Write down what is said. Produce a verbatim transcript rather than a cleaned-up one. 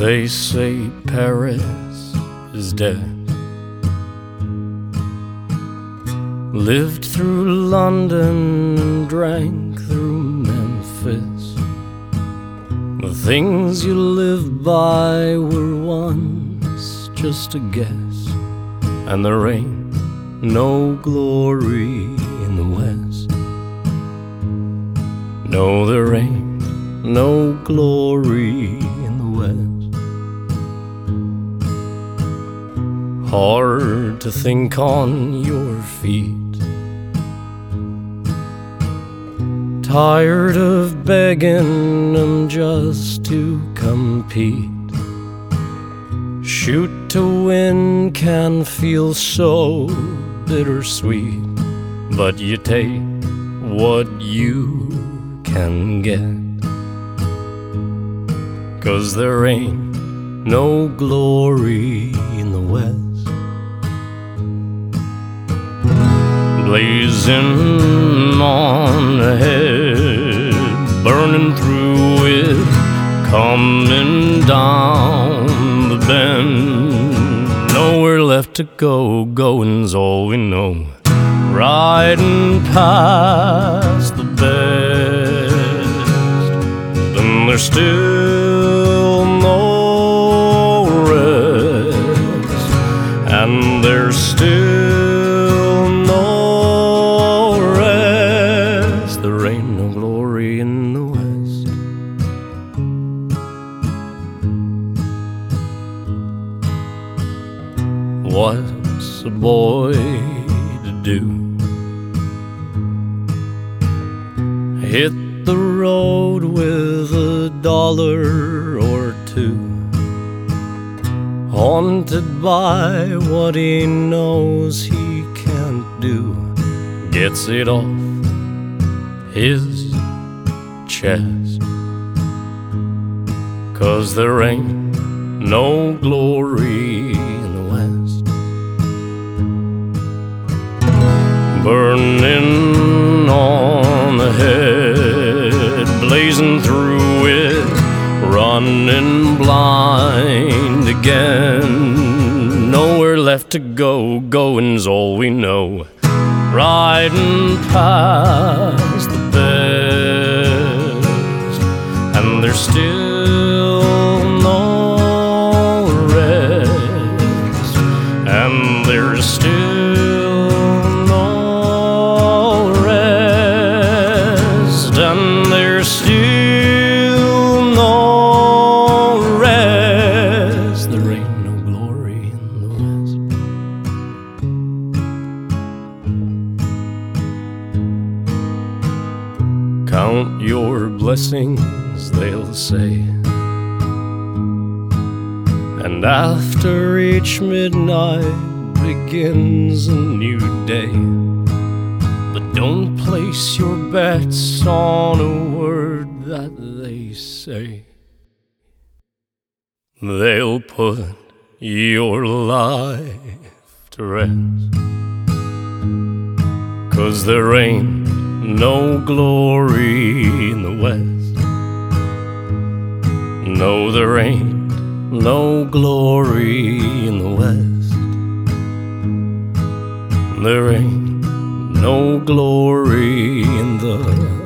They say Paris is dead. Lived through London and drank through Memphis. The things you lived by were once just a guess, and there ain't no glory in the West. No, there ain't no glory in the West. Hard to think on your feet. Tired of begging them just to compete. Shoot to win can feel so bittersweet, but you take what you can get. 'Cause there ain't no glory in the West. Blazing on ahead, burning through it, coming down the bend. Nowhere left to go, going's all we know. Riding past the best, then there's still no rest, and there's still there ain't no glory in the West. What's a boy to do? Hit the road with a dollar or two, haunted by what he knows he can't do. Gets it off his chest, 'cause there ain't no glory in the West. Burning on ahead, blazing through it, running blind again. Nowhere left to go, going's all we know. Riding past the best, and there's still no rest, and there's still no rest, and there's still no rest. There ain't no glory in the West. Count your blessings, they'll say, and after each midnight begins a new day. But don't place your bets on a word that they say. They'll put your life to rest, 'cause there ain't no glory in the West. No, there ain't no glory in the West. There ain't no glory in the